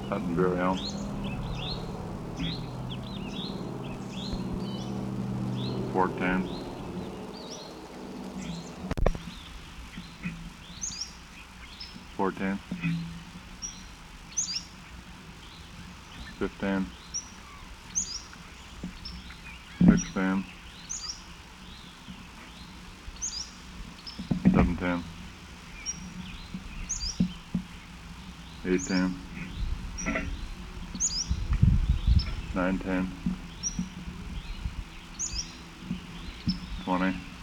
Hunting burial. 410. 410. 15. 610. 710. 810. 910. 20.